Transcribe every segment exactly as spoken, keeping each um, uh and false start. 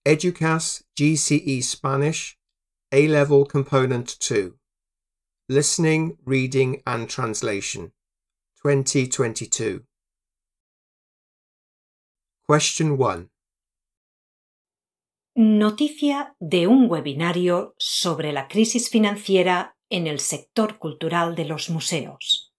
EDUCAS G C E Spanish A-Level Component two Listening, Reading and Translation twenty twenty-two. Question one. Noticia de un webinario sobre la crisis financiera en el sector cultural de los museos.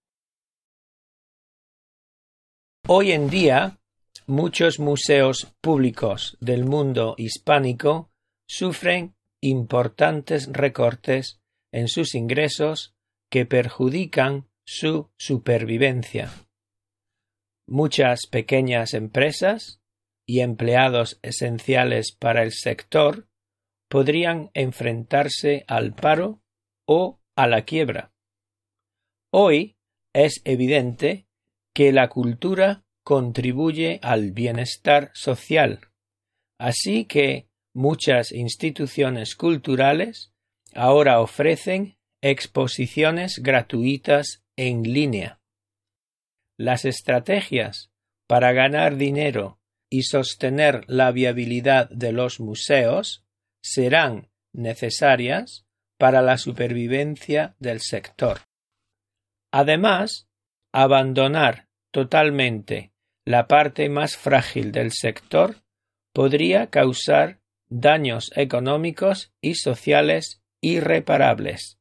Hoy en día, muchos museos públicos del mundo hispánico sufren importantes recortes en sus ingresos que perjudican su supervivencia. Muchas pequeñas empresas y empleados esenciales para el sector podrían enfrentarse al paro o a la quiebra. Hoy es evidente que la cultura contribuye al bienestar social, así que muchas instituciones culturales ahora ofrecen exposiciones gratuitas en línea. Las estrategias para ganar dinero y sostener la viabilidad de los museos serán necesarias para la supervivencia del sector. Además, abandonar totalmente la parte más frágil del sector podría causar daños económicos y sociales irreparables.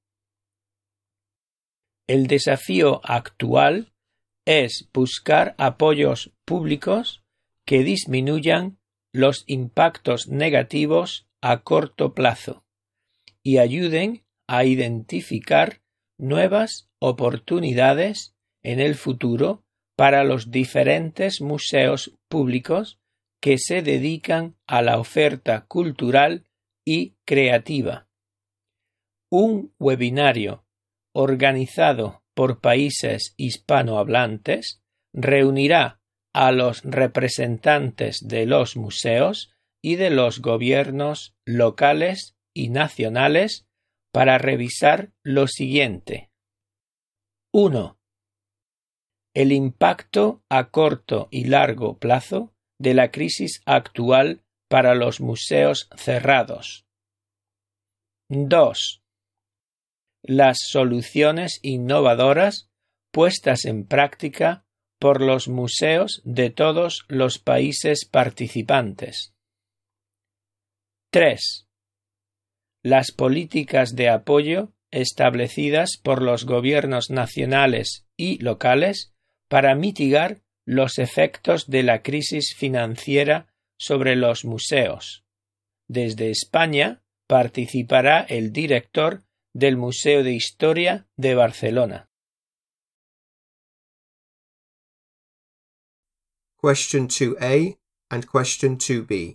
El desafío actual es buscar apoyos públicos que disminuyan los impactos negativos a corto plazo y ayuden a identificar nuevas oportunidades en el futuro para los diferentes museos públicos que se dedican a la oferta cultural y creativa. Un webinario organizado por países hispanohablantes reunirá a los representantes de los museos y de los gobiernos locales y nacionales para revisar lo siguiente. uno. El impacto a corto y largo plazo de la crisis actual para los museos cerrados. dos. Las soluciones innovadoras puestas en práctica por los museos de todos los países participantes. tres. Las políticas de apoyo establecidas por los gobiernos nacionales y locales para mitigar los efectos de la crisis financiera sobre los museos. Desde España participará el director del Museo de Historia de Barcelona. Question two A and Question two B.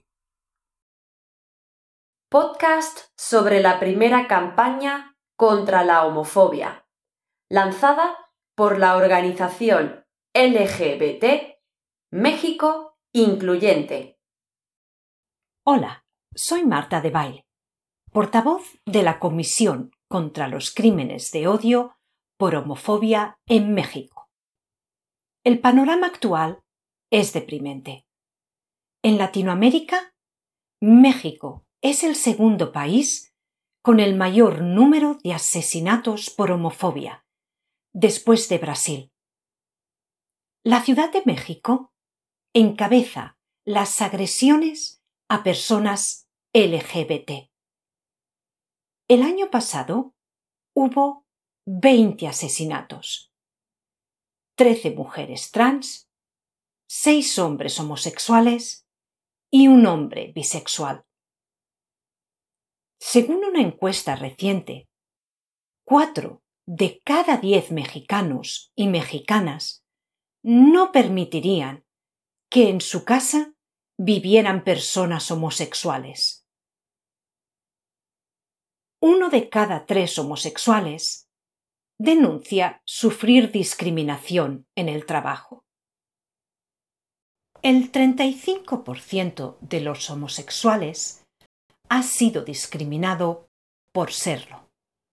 Podcast sobre la primera campaña contra la homofobia, lanzada por la organización L G B T México Incluyente. Hola, soy Marta de Baile, portavoz de la Comisión contra los Crímenes de Odio por Homofobia en México. El panorama actual es deprimente. En Latinoamérica, México es el segundo país con el mayor número de asesinatos por homofobia, después de Brasil. La Ciudad de México encabeza las agresiones a personas L G B T. El año pasado hubo veinte asesinatos, trece mujeres trans, seis hombres homosexuales y un hombre bisexual. Según una encuesta reciente, cuatro de cada diez mexicanos y mexicanas no permitirían que en su casa vivieran personas homosexuales. Uno de cada tres homosexuales denuncia sufrir discriminación en el trabajo. El treinta y cinco por ciento de los homosexuales ha sido discriminado por serlo.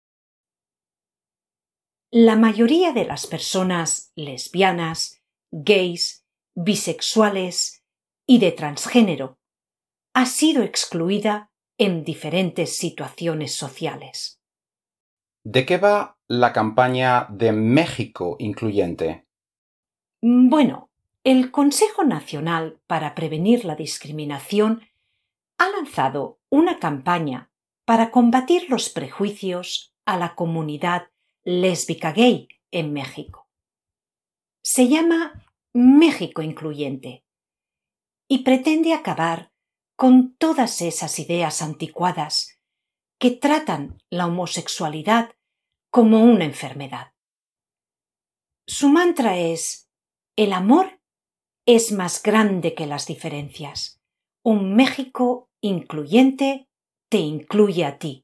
La mayoría de las personas lesbianas, gays, bisexuales y de transgénero ha sido excluida en diferentes situaciones sociales. ¿De qué va la campaña de México Incluyente? Bueno, el Consejo Nacional para Prevenir la Discriminación ha lanzado una campaña para combatir los prejuicios a la comunidad lésbica gay en México. Se llama México Incluyente y pretende acabar con todas esas ideas anticuadas que tratan la homosexualidad como una enfermedad. Su mantra es: el amor es más grande que las diferencias. Un México incluyente te incluye a ti.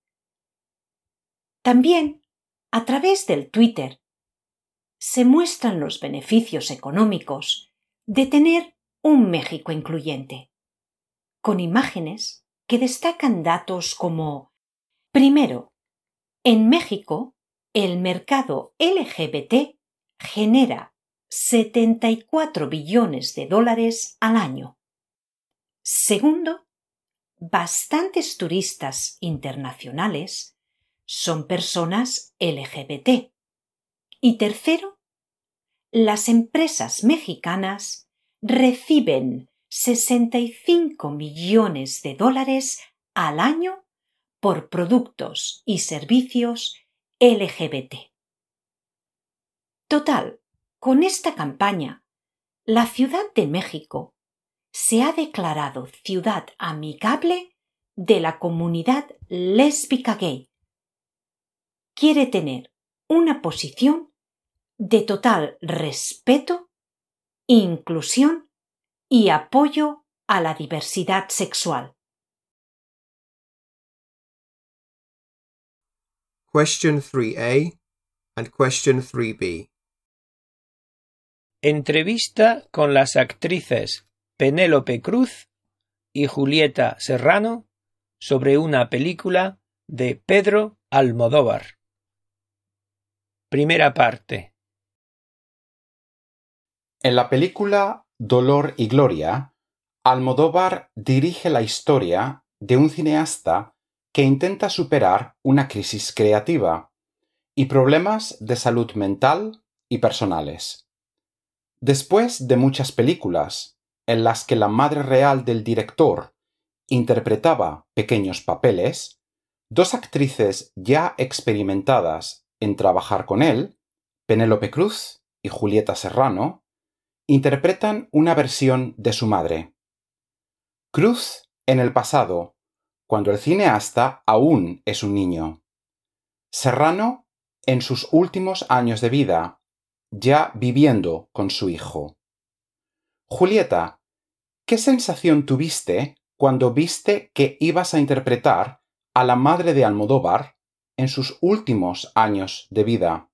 También, a través del Twitter, se muestran los beneficios económicos de tener un México incluyente, con imágenes que destacan datos como: primero, en México, el mercado L G B T genera setenta y cuatro billones de dólares al año. Segundo, bastantes turistas internacionales son personas L G B T. Y tercero, las empresas mexicanas reciben sesenta y cinco millones de dólares al año por productos y servicios L G B T. Total, con esta campaña, la Ciudad de México se ha declarado ciudad amigable de la comunidad lésbica gay. Quiere tener una posición de total respeto, inclusión y apoyo a la diversidad sexual. Question three A and Question three B. Entrevista con las actrices Penélope Cruz y Julieta Serrano sobre una película de Pedro Almodóvar. Primera parte. En la película Dolor y Gloria, Almodóvar dirige la historia de un cineasta que intenta superar una crisis creativa y problemas de salud mental y personales. Después de muchas películas en las que la madre real del director interpretaba pequeños papeles, dos actrices ya experimentadas en trabajar con él, Penélope Cruz y Julieta Serrano, interpretan una versión de su madre. Cruz en el pasado, cuando el cineasta aún es un niño. Serrano en sus últimos años de vida, ya viviendo con su hijo. Julieta, ¿qué sensación tuviste cuando viste que ibas a interpretar a la madre de Almodóvar en sus últimos años de vida?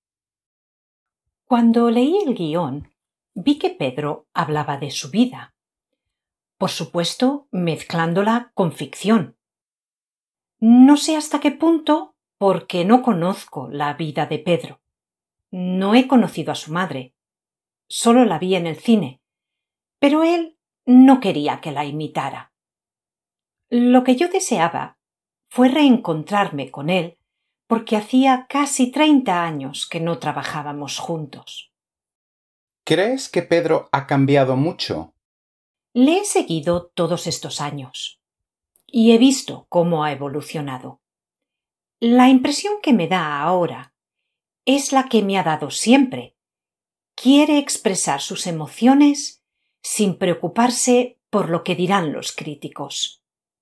Cuando leí el guión, vi que Pedro hablaba de su vida, por supuesto mezclándola con ficción. No sé hasta qué punto, porque no conozco la vida de Pedro. No he conocido a su madre, solo la vi en el cine, pero él no quería que la imitara. Lo que yo deseaba fue reencontrarme con él porque hacía casi treinta años que no trabajábamos juntos. ¿Crees que Pedro ha cambiado mucho? Le he seguido todos estos años y he visto cómo ha evolucionado. La impresión que me da ahora es la que me ha dado siempre. Quiere expresar sus emociones sin preocuparse por lo que dirán los críticos.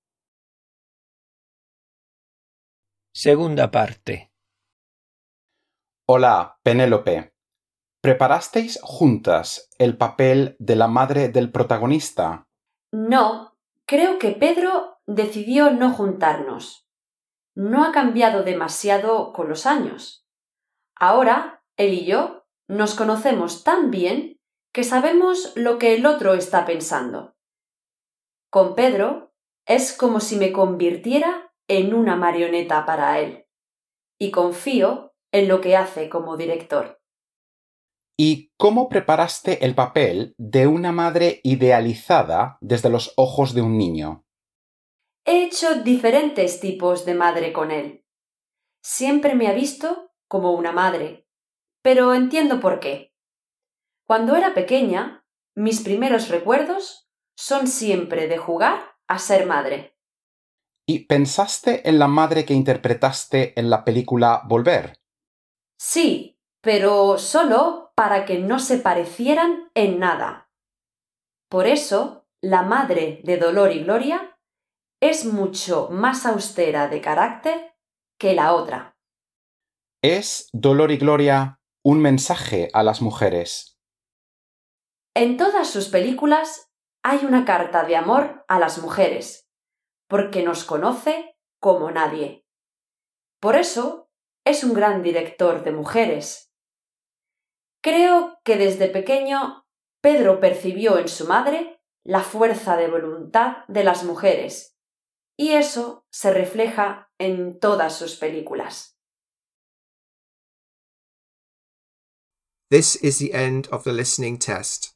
Segunda parte. Hola, Penélope. ¿Preparasteis juntas el papel de la madre del protagonista? No, creo que Pedro decidió no juntarnos. No ha cambiado demasiado con los años. Ahora, él y yo nos conocemos tan bien que sabemos lo que el otro está pensando. Con Pedro es como si me convirtiera en una marioneta para él, y confío en lo que hace como director. ¿Y cómo preparaste el papel de una madre idealizada desde los ojos de un niño? He hecho diferentes tipos de madre con él. Siempre me ha visto como una madre, pero entiendo por qué. Cuando era pequeña, mis primeros recuerdos son siempre de jugar a ser madre. ¿Y pensaste en la madre que interpretaste en la película Volver? Sí, pero solo para que no se parecieran en nada. Por eso, la madre de Dolor y Gloria es mucho más austera de carácter que la otra. ¿Es Dolor y Gloria un mensaje a las mujeres? En todas sus películas hay una carta de amor a las mujeres, porque nos conoce como nadie. Por eso es un gran director de mujeres. Creo que desde pequeño Pedro percibió en su madre la fuerza de voluntad de las mujeres, y eso se refleja en todas sus películas. This is the end of the listening test.